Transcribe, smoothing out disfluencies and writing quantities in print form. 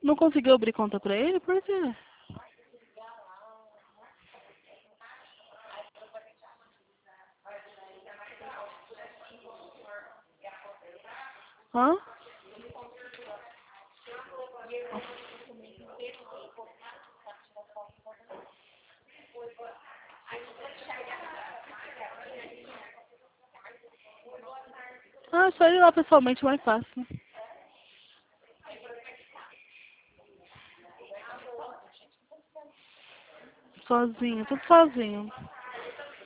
Não conseguiu abrir conta pra ele? Por quê? Hã? Ah, só ir lá pessoalmente mais fácil. Sozinho, tudo sozinho.